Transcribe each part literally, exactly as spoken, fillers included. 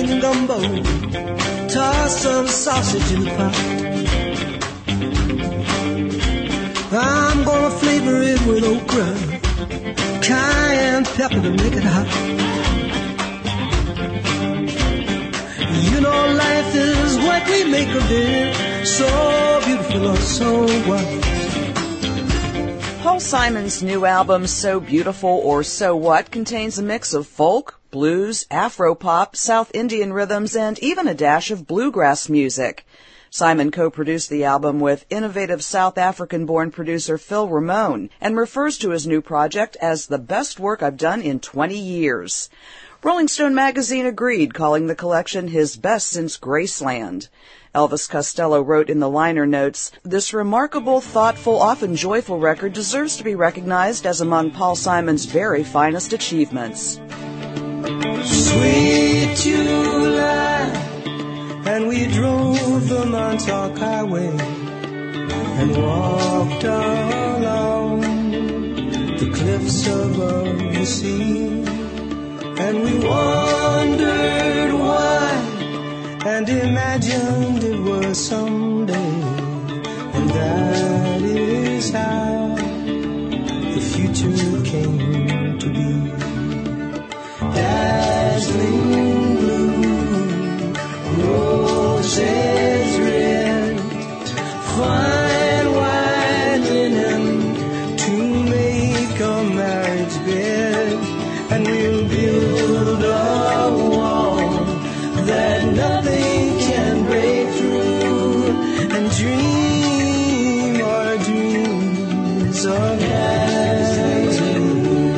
making gumbo, toss some sausage in the pot. I'm gonna flavor it with okra, cayenne pepper to make it hot. You know life is what we make of it, so beautiful or so what. Paul Simon's new album, So Beautiful or So What, contains a mix of folk, blues, Afro-pop, South Indian rhythms, and even a dash of bluegrass music. Simon co-produced the album with innovative South African-born producer Phil Ramone and refers to his new project as the best work I've done in twenty years. Rolling Stone magazine agreed, calling the collection his best since Graceland. Elvis Costello wrote in the liner notes, "This remarkable, thoughtful, often joyful record deserves to be recognized as among Paul Simon's very finest achievements." Sweet July, and we drove the Montauk Highway and walked along the cliffs above the sea, and we wondered why and imagined it was someday, and that is how the future came to be. Dazzling blue, roses red, fine white linen to make a marriage bed, and we'll build a wall that nothing can break through, and dream our dreams of dazzling.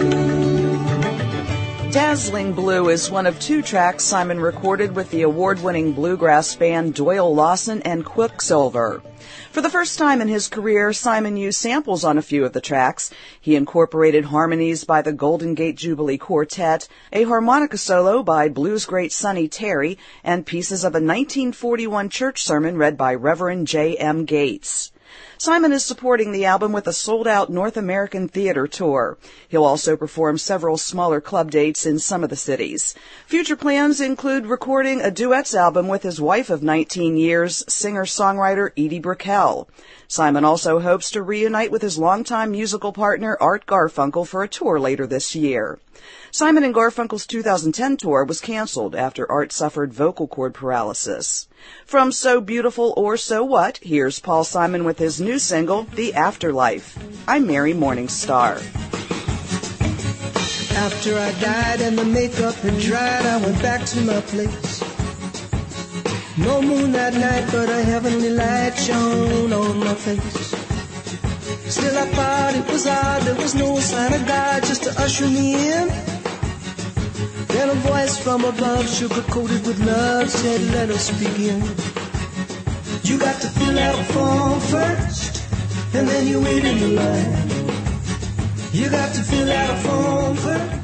Dazzling Blue is one of two tracks Simon recorded with the award-winning bluegrass band Doyle Lawson and Quicksilver. For the first time in his career, Simon used samples on a few of the tracks. He incorporated harmonies by the Golden Gate Jubilee Quartet, a harmonica solo by blues great Sonny Terry, and pieces of a nineteen forty-one church sermon read by Reverend J M Gates. Simon is supporting the album with a sold-out North American theater tour. He'll also perform several smaller club dates in some of the cities. Future plans include recording a duets album with his wife of nineteen years, singer-songwriter Edie Brickell. Simon also hopes to reunite with his longtime musical partner Art Garfunkel for a tour later this year. Simon and Garfunkel's two thousand ten tour was canceled after Art suffered vocal cord paralysis. From So Beautiful or So What, here's Paul Simon with his new single, The Afterlife. I'm Mary Morningstar. After I died and the makeup had dried, I went back to my place. No moon that night, but a heavenly light shone on my face. Still I thought it was odd, there was no sign of God just to usher me in. Then a voice from above, sugar-coated with love, said, let us begin. You got to fill out a form first, and then you wait in the line. You got to fill out a form first,